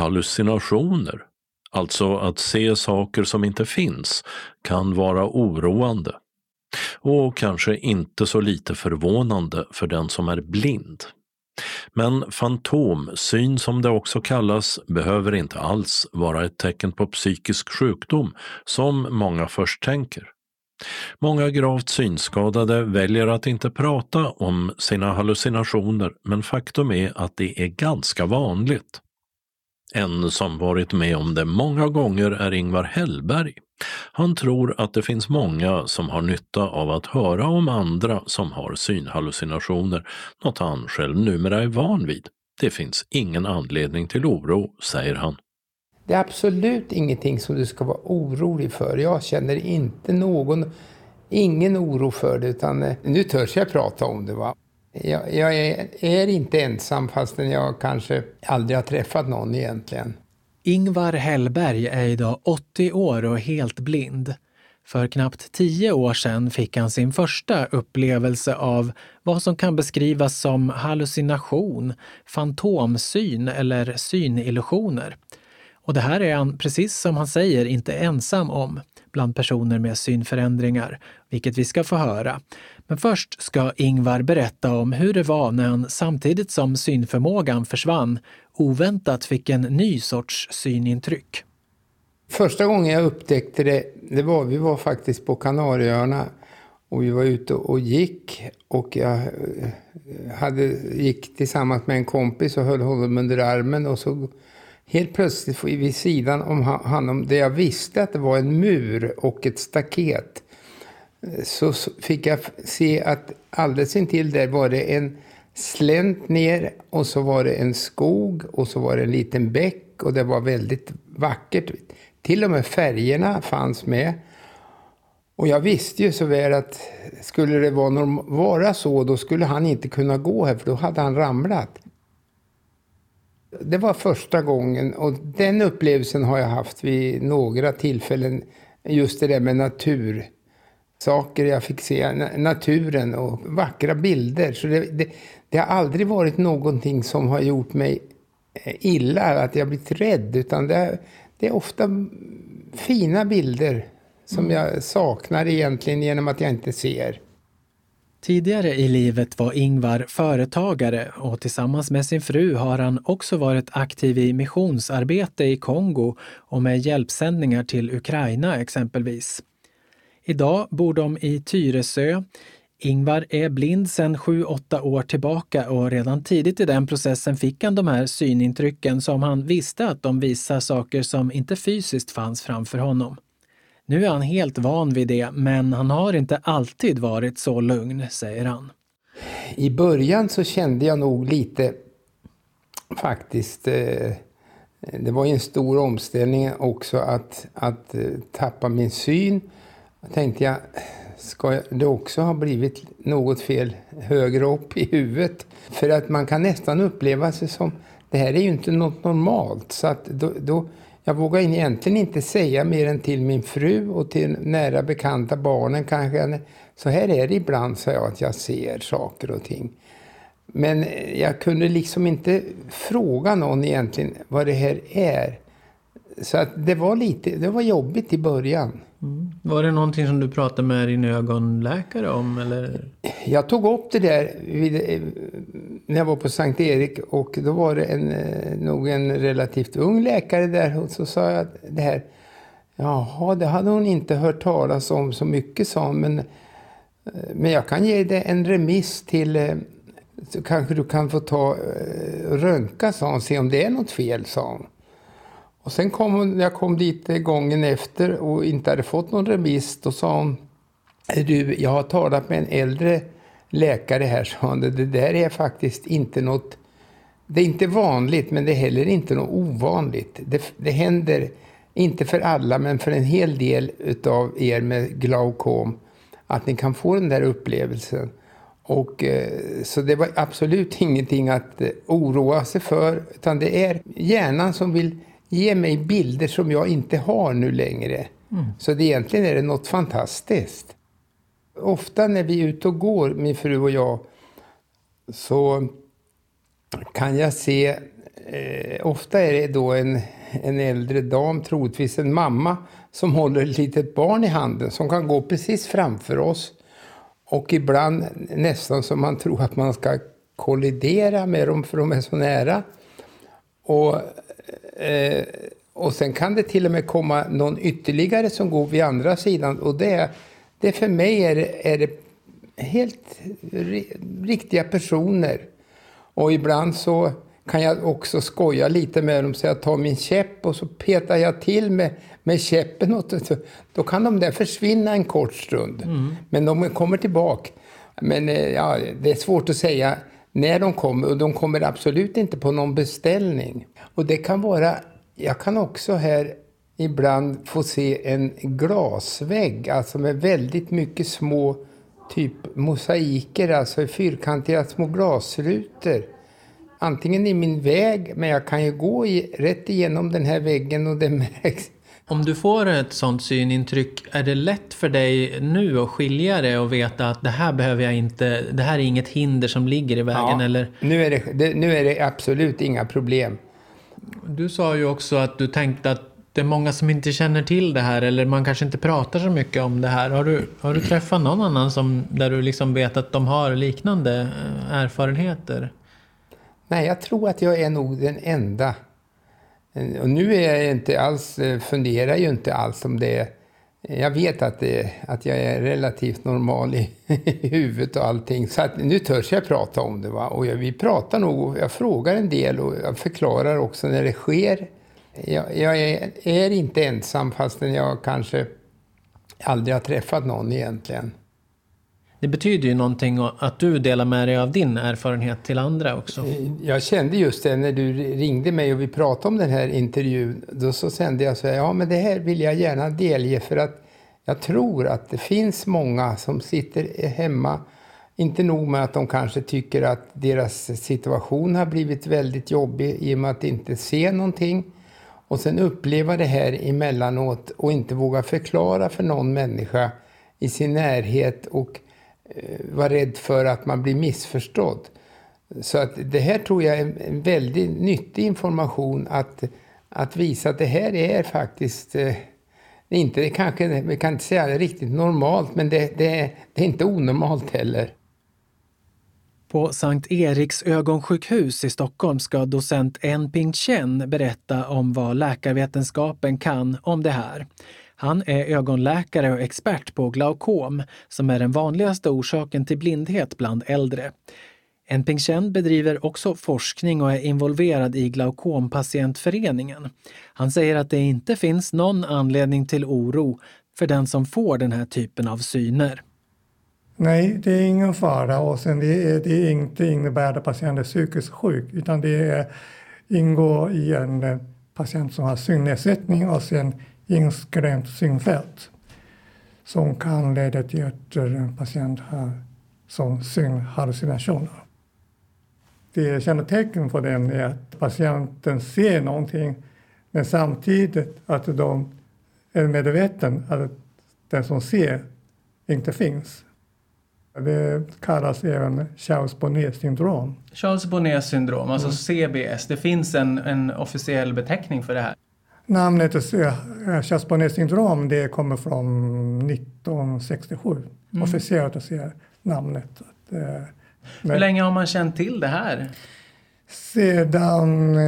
synhallucinationer, alltså att se saker som inte finns, kan vara oroande. Och kanske inte så lite förvånande för den som är blind. Men fantomsyn, som det också kallas, behöver inte alls vara ett tecken på psykisk sjukdom som många först tänker. Många gravt synskadade väljer att inte prata om sina hallucinationer, men faktum är att det är ganska vanligt. En som varit med om det många gånger är Ingvar Hellberg. Han tror att det finns många som har nytta av att höra om andra som har synhallucinationer, något han själv numera är van vid. Det finns ingen anledning till oro, säger han. Det är absolut ingenting som du ska vara orolig för. Jag känner inte ingen oro för det, utan nu törs jag prata om det, va. Jag är inte ensam, fastän jag kanske aldrig har träffat någon egentligen. Ingvar Hellberg är idag 80 år och helt blind. För knappt 10 år sedan fick han sin första upplevelse av vad som kan beskrivas som hallucination, fantomsyn eller synillusioner. Och det här är han, precis som han säger, inte ensam om bland personer med synförändringar, vilket vi ska få höra. Men först ska Ingvar berätta om hur det var när han samtidigt som synförmågan försvann oväntat fick en ny sorts synintryck. Första gången jag upptäckte vi var faktiskt på Kanarieöarna och vi var ute och gick, och jag gick tillsammans med en kompis och höll honom under armen, och så helt plötsligt vid sidan om honom, där jag visste att det var en mur och ett staket, så fick jag se att alldeles intill där var det en slänt ner, och så var det en skog, och så var det en liten bäck, och det var väldigt vackert. Till och med färgerna fanns med. Och jag visste ju så väl att skulle det vara så, då skulle han inte kunna gå här, för då hade han ramlat. Det var första gången, och den upplevelsen har jag haft vid några tillfällen. Just det där med natursaker, jag fick se naturen och vackra bilder. Så det har aldrig varit någonting som har gjort mig illa, att jag blivit rädd, utan det är ofta fina bilder som jag saknar egentligen genom att jag inte ser. Tidigare i livet var Ingvar företagare, och tillsammans med sin fru har han också varit aktiv i missionsarbete i Kongo och med hjälpsändningar till Ukraina exempelvis. Idag bor de i Tyresö. Ingvar är blind sedan 7-8 år tillbaka, och redan tidigt i den processen fick han de här synintrycken som han visste att de visar saker som inte fysiskt fanns framför honom. Nu är han helt van vid det, men han har inte alltid varit så lugn, säger han. I början så kände jag nog lite, faktiskt, det var ju en stor omställning också att tappa min syn. Jag tänkte ska det också ha blivit något fel högre upp i huvudet? För att man kan nästan uppleva sig som, det här är ju inte något normalt, så att då jag vågar egentligen inte säga mer än till min fru och till nära bekanta barnen kanske. Så här är det ibland, så att jag ser saker och ting. Men jag kunde liksom inte fråga någon egentligen vad det här är. Så att det var jobbigt i början. Var det någonting som du pratade med din ögonläkare om? Eller? Jag tog upp det där när jag var på Sankt Erik, och då var det nog en relativt ung läkare där, och så sa jag det här. Jaha, det hade hon inte hört talas om så mycket, sa hon, men jag kan ge dig en remiss till, så kanske du kan få röntga, sa hon, se om det är något fel, sa hon. Och sen jag kom dit gången efter och inte hade fått någon remiss, då sa hon, jag har talat med en äldre läkare här, sa hon, det där är faktiskt inte något, det är inte vanligt, men det är heller inte något ovanligt. Det händer inte för alla, men för en hel del av er med glaukom, att ni kan få den där upplevelsen. Och så det var absolut ingenting att oroa sig för, utan det är hjärnan som vill ge mig bilder som jag inte har nu längre. Så egentligen är det något fantastiskt. Ofta när vi är ute och går, min fru och jag, så kan jag se ofta är det då en äldre dam, troligtvis en mamma, som håller ett litet barn i handen som kan gå precis framför oss. Och ibland nästan som man tror att man ska kollidera med dem för de är så nära. Och sen kan det till och med komma någon ytterligare som går vid andra sidan. Och det för mig är det helt riktiga personer. Och ibland så kan jag också skoja lite med dem, så jag tar min käpp och så petar jag till med käppen. Och då kan de där försvinna en kort stund. Men de kommer tillbaka. Men ja, det är svårt att säga när de kommer, och de kommer absolut inte på någon beställning. Och det kan vara, jag kan också här ibland få se en glasvägg, alltså med väldigt mycket små typ mosaiker, alltså fyrkantiga små glasrutor. Antingen i min väg, men jag kan ju gå rätt igenom den här väggen och det märks. Om du får ett sånt synintryck, är det lätt för dig nu att skilja det och veta att det här behöver jag inte, det här är inget hinder som ligger i vägen? Ja, eller? Nu är det absolut inga problem. Du sa ju också att du tänkte att det är många som inte känner till det här, eller man kanske inte pratar så mycket om det här. Har du träffat någon annan där du liksom vet att de har liknande erfarenheter? Nej, jag tror att jag är nog den enda. Och nu är jag inte alls, funderar ju inte alls om det. Jag vet att jag är relativt normal i huvudet och allting. Så att nu törs jag prata om det, va. Och vi pratar nog, jag frågar en del och jag förklarar också när det sker. Jag är inte ensam, fastän jag kanske aldrig har träffat någon egentligen. Det betyder ju någonting att du delar med dig av din erfarenhet till andra också. Jag kände just det när du ringde mig och vi pratade om den här intervjun. Då så kände jag så här, ja men det här vill jag gärna delge, för att jag tror att det finns många som sitter hemma. Inte nog med att de kanske tycker att deras situation har blivit väldigt jobbig i och med att inte se någonting. Och sen uppleva det här emellanåt och inte våga förklara för någon människa i sin närhet och var rädd för att man blir missförstådd. Så att det här tror jag är en väldigt nyttig information, att visa att det här är faktiskt inte, kanske, vi kan inte säga det riktigt normalt, men det är inte onormalt heller. På Sankt Eriks ögonsjukhus i Stockholm ska docent En-Ping Chen berätta om vad läkarvetenskapen kan om det här. Han är ögonläkare och expert på glaukom, som är den vanligaste orsaken till blindhet bland äldre. En-Ping Chen bedriver också forskning och är involverad i Glaukompatientföreningen. Han säger att det inte finns någon anledning till oro för den som får den här typen av syner. Nej, det är ingen fara, och sen det är inte innebär att patienten är psykiskt sjuk, utan det ingår i en patient som har synnedsättning och sen inskränkt synfält som kan leda till att en patient har som synhallucinationer. Det kännetecken för den är att patienten ser någonting, men samtidigt att de är medveten att den som ser inte finns. Det kallas även Charles-Bonnet syndrom. Charles-Bonnet syndrom, alltså CBS. Det finns en officiell beteckning för det här. Namnet Charles-Bonnet syndrom, det kommer från 1967. Officiellt att säga namnet. Hur länge har man känt till det här? Sedan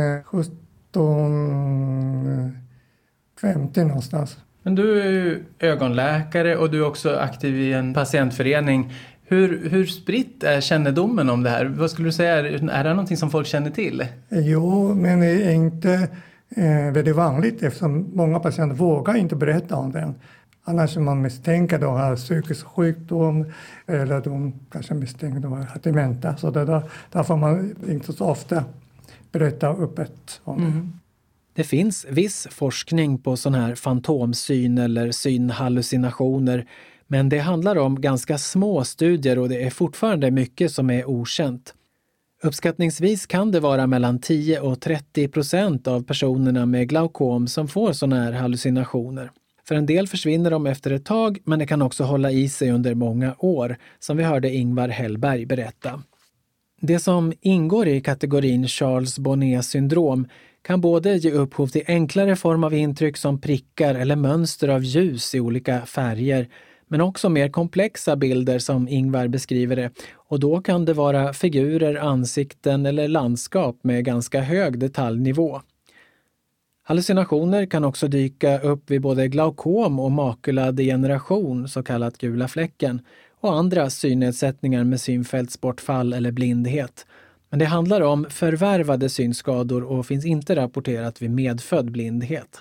1750 någonstans. Men du är ju ögonläkare och du är också aktiv i en patientförening. Hur spritt är kännedomen om det här? Vad skulle du säga? Är det någonting som folk känner till? Jo, men det är inte väldigt vanligt, eftersom många patienter vågar inte berätta om den. Annars man misstänker att de har psykisk sjukdom eller de kanske misstänker att de har dementa. Så där får man inte så ofta berätta öppet om det. Det finns viss forskning på sån här fantomsyn eller synhallucinationer, men det handlar om ganska små studier och det är fortfarande mycket som är okänt. Uppskattningsvis kan det vara mellan 10 och 30% av personerna med glaukom som får såna här hallucinationer. För en del försvinner de efter ett tag, men det kan också hålla i sig under många år, som vi hörde Ingvar Hellberg berätta. Det som ingår i kategorin Charles Bonnet-syndrom kan både ge upphov till enklare form av intryck som prickar eller mönster av ljus i olika färger, men också mer komplexa bilder som Ingvar beskriver det, och då kan det vara figurer, ansikten eller landskap med ganska hög detaljnivå. Hallucinationer kan också dyka upp vid både glaukom och makuladegeneration, så kallat gula fläcken, och andra synnedsättningar med synfältsbortfall eller blindhet. Men det handlar om förvärvade synskador och finns inte rapporterat vid medfödd blindhet.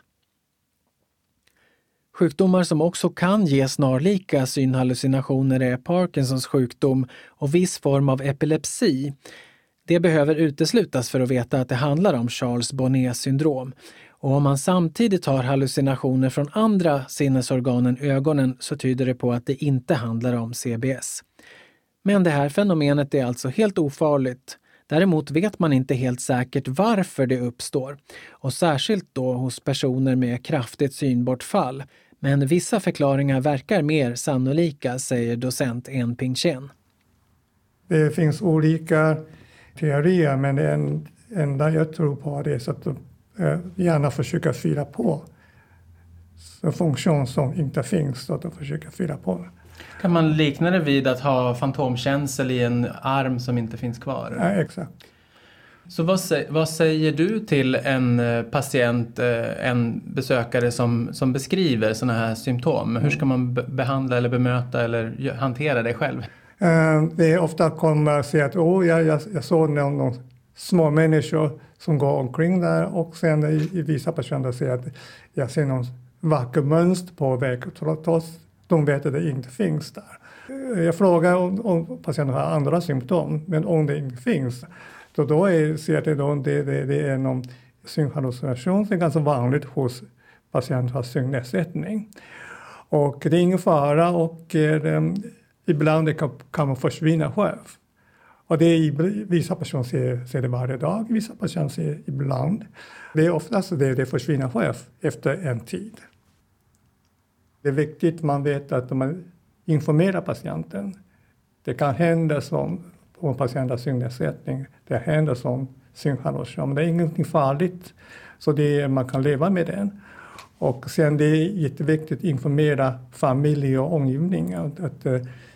Sjukdomar som också kan ge snarlika synhallucinationer är Parkinsons sjukdom och viss form av epilepsi. Det behöver uteslutas för att veta att det handlar om Charles Bonnet-syndrom. Och om man samtidigt har hallucinationer från andra sinnesorgan än ögonen så tyder det på att det inte handlar om CBS. Men det här fenomenet är alltså helt ofarligt. Däremot vet man inte helt säkert varför det uppstår. Och särskilt då hos personer med kraftigt synbortfall. Men vissa förklaringar verkar mer sannolika, säger docent En-Ping Chen. Det finns olika teorier, men det enda jag tror på är så att de gärna försöker fylla på en funktion som inte finns, så att de försöker fylla på. Kan man likna det vid att ha fantomkänsel i en arm som inte finns kvar? Ja, exakt. Så vad säger du till en patient, en besökare som beskriver sådana här symptom? Hur ska man behandla eller bemöta eller hantera det själv? Det är ofta kommer att säga att jag såg någon små människor som går omkring där, och sen i vissa personer säger att jag ser någon vacker mönster på väg, trots de vet att det inte finns där. Jag frågar om patienten har andra symptom, men om det inte finns, då ser jag att det är någon synhallucination som är ganska vanligt hos patienter som har synnedsättning. Och det är ingen fara, och ibland kan man försvinna själv. Och det är vissa personer ser det varje dag, vissa personer ser ibland. Det är oftast det försvinner själv efter en tid. Det är viktigt att man vet att man informerar patienten. Det kan hända som på en patient har synnedsättning, det händer som synhallucination. Men det är ingenting farligt, så man kan leva med den. Och sen det är jätteviktigt att informera familj och omgivning att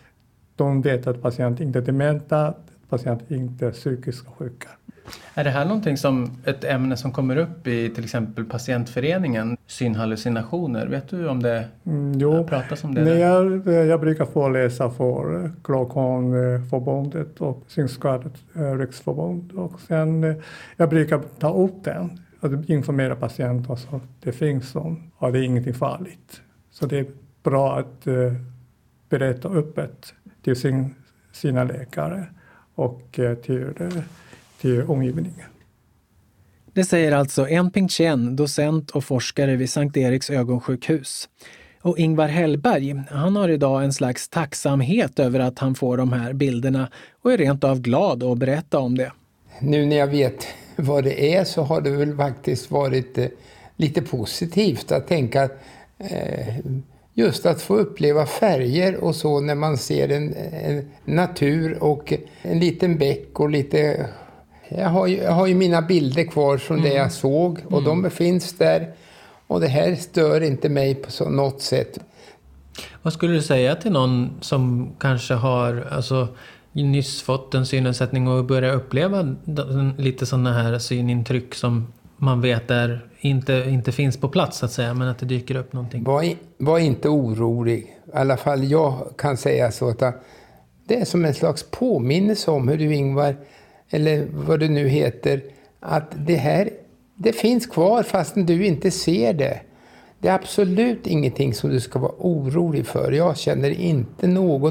de vet att patienten inte är dementa, patienten inte är psykiskt sjuka. Är det här någonting som ett ämne som kommer upp i till exempel patientföreningen, synhallucinationer? Vet du om det pratas om det? Jag brukar föreläsa för Glaukomförbundet och Synskadades riksförbund, och sen jag brukar ta upp den och informera patienter så det finns och det är ingenting farligt. Så det är bra att berätta öppet till sina läkare och till omgivningen. Det säger alltså En-Ping Chen, docent och forskare vid Sankt Eriks ögonsjukhus. Och Ingvar Hellberg, han har idag en slags tacksamhet över att han får de här bilderna och är rent av glad att berätta om det. Nu när jag vet vad det är så har det väl faktiskt varit lite positivt att tänka just att få uppleva färger och så när man ser en natur och en liten bäck och lite... Jag har ju mina bilder kvar från det jag såg och de finns där. Och det här stör inte mig på något sätt. Vad skulle du säga till någon som kanske har nyss fått en synnedsättning och börjar uppleva lite sådana här synintryck som man vet inte finns på plats så att säga, men att det dyker upp någonting? Var inte orolig. I alla fall jag kan säga så att det är som en slags påminnelse om hur du, Ingvar, eller vad du nu heter, att det finns kvar fastän du inte ser det. Det är absolut ingenting som du ska vara orolig för. Jag känner inte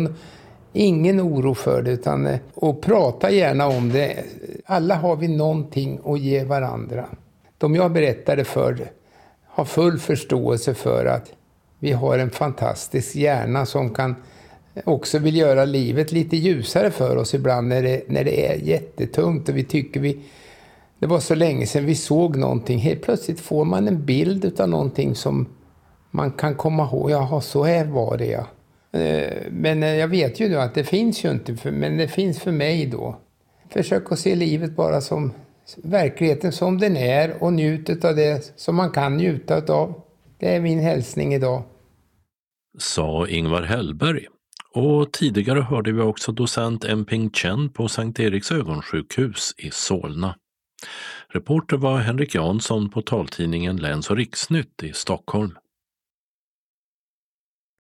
ingen oro för det, utan och prata gärna om det. Alla har vi någonting att ge varandra. De jag berättade för har full förståelse för att vi har en fantastisk hjärna som kan också vill göra livet lite ljusare för oss ibland när det är jättetungt och vi tycker det var så länge sedan vi såg någonting. Helt plötsligt får man en bild av någonting som man kan komma ihåg. Jaha, så här var det ja. Men jag vet ju nu att det finns ju inte, men det finns för mig då. försök att se livet bara som verkligheten som den är och njut av det som man kan njuta av. Det är min hälsning idag. Sa Ingvar Hellberg. Och tidigare hörde vi också docent En-Ping Chen på Sankt Eriks ögonsjukhus i Solna. Reporter var Henrik Jansson på taltidningen Läns- och Riksnytt i Stockholm.